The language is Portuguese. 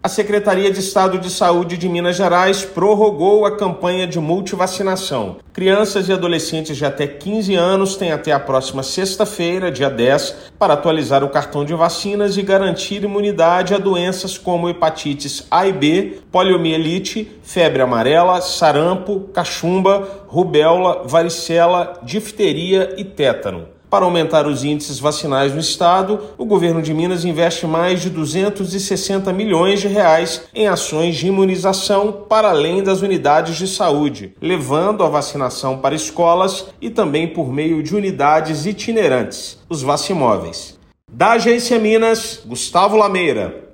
A Secretaria de Estado de Saúde de Minas Gerais prorrogou a campanha de multivacinação. Crianças e adolescentes de até 15 anos têm até a próxima sexta-feira, dia 10, para atualizar o cartão de vacinas e garantir imunidade a doenças como hepatites A e B, poliomielite, febre amarela, sarampo, cachumba, rubéola, varicela, difteria e tétano. Para aumentar os índices vacinais no estado, o governo de Minas investe mais de 260 milhões de reais em ações de imunização para além das unidades de saúde, levando a vacinação para escolas e também por meio de unidades itinerantes, os vacimóveis. Da Agência Minas, Gustavo Lameira.